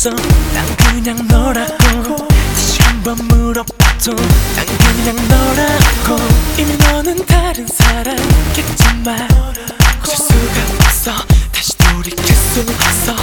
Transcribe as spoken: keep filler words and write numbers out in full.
없어. 난 그냥 너라고. 다시 한번 물어봐도 난 그냥 너라고. 이미 너는 다른 사람겠지만 어쩔 수가 없어. 다시 돌이킬 수 없어.